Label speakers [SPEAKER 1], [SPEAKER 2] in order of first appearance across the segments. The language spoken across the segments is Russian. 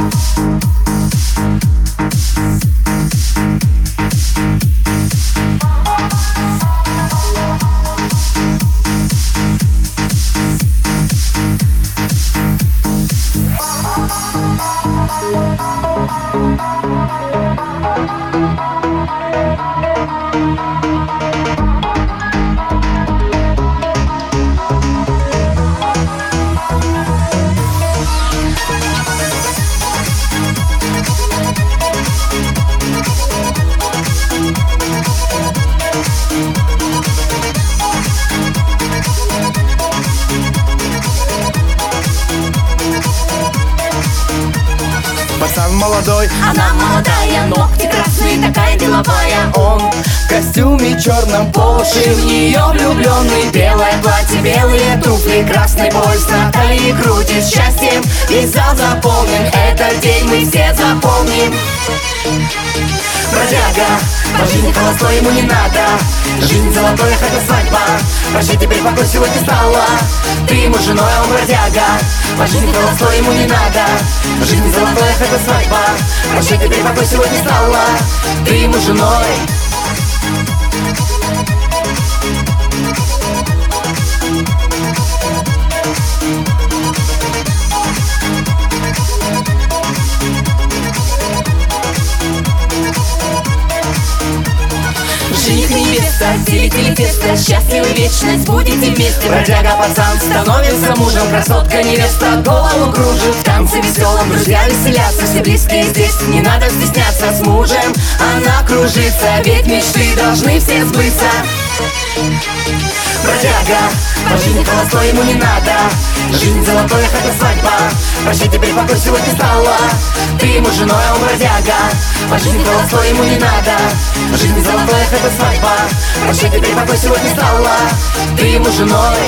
[SPEAKER 1] Пацан молодой,
[SPEAKER 2] она молодая, ногти красные, такая деловая.
[SPEAKER 1] он в костюме черном, по уши в нее влюбленный.
[SPEAKER 2] Белое платье, белые туфли, красный пояс на талии крутит счастьем. Весь зал заполнен, этот день мы все запомним. Бродяга, по жизни холостой ему не надо. Жизнь золотой, хотя свадьба. Прощай, теперь покой сегодня стала. Ты ему женой, а он бродяга. По жизни холостой ему не надо. Жизнь золотой, хотя свадьба. Прощай, теперь покой сегодня стала. Ты ему женой. Жених и невеста, делители теста, счастливы вечность, будете вместе. Бродяга пацан становится мужем, красотка невеста голову кружит. В танце веселом друзья веселятся, все близкие здесь, не надо стесняться. С мужем она кружится, ведь мечты должны все сбыться. Бродяга, по жизни холостой ему не надо. Жизнь золотой, хотя свадьба. Прощай, теперь покой сегодня стала. Ты ему женой, а он бродяга. По жизни холостой ему не надо. Жизнь золотой, хотя свадьба. Прощай, теперь покой сегодня стала. Ты ему женой.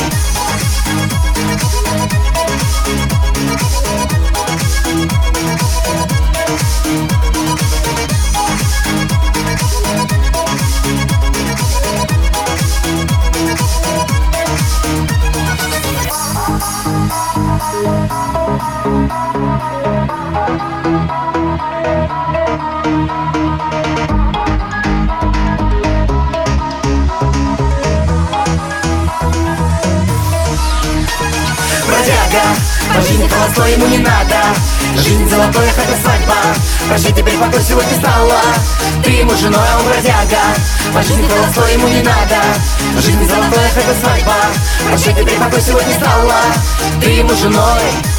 [SPEAKER 2] Бродяга, по жизни холостой ему не надо. Жизнь золотой, хотя свадьба. Прощай, теперь покой сегодня стала. Ты ему женой, а он бродяга. По жизни холостой ему не надо. Жизнь золотой, хотя свадьба. Прощай, теперь покой сегодня стала. Ты ему женой.